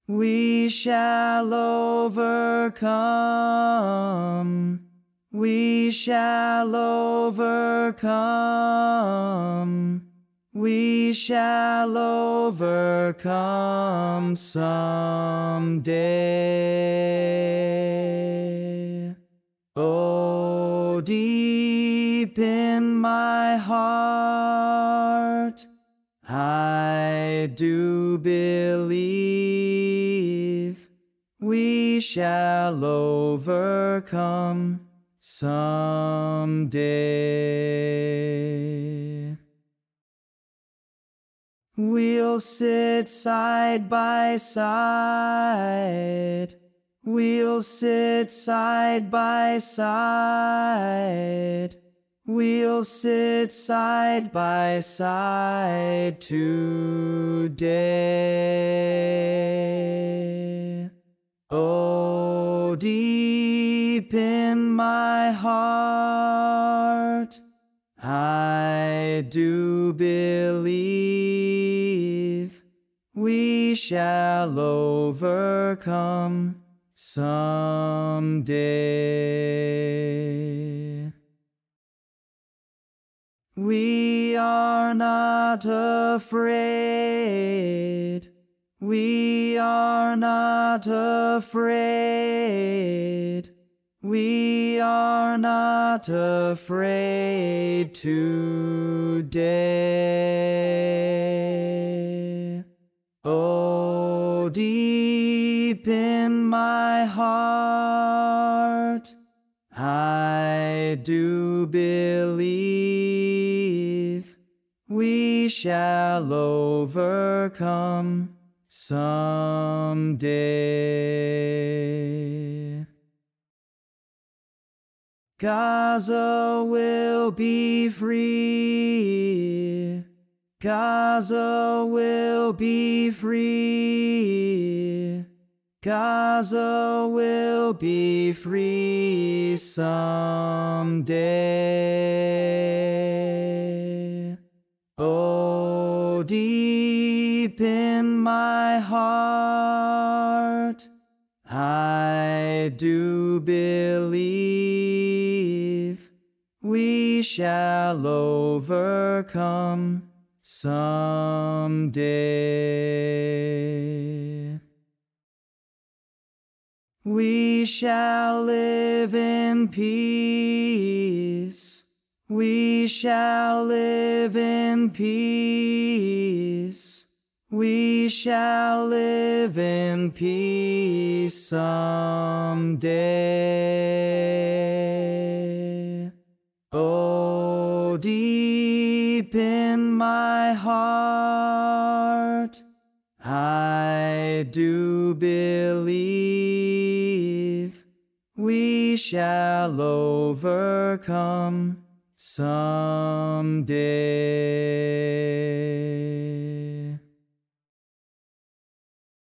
We shall overcome. We shall overcome. We shall overcome someday. Oh, deep in my heart, I do believe we shall overcome someday. We'll sit side by side. We'll sit side by side. We'll sit side by side today. Oh, deep in my heart, I do believe we shall overcome someday. We are not afraid. We are not afraid. We are not afraid today. Oh, deep in my heart, I do believe we shall overcome someday. Gaza will be free. Gaza will be free. Gaza will be free someday. Oh, deep in my heart, I do believe we shall overcome someday. We shall live in peace. We shall live in peace. We shall live in peace someday. Oh, deep in my heart, I do believe we shall overcome someday.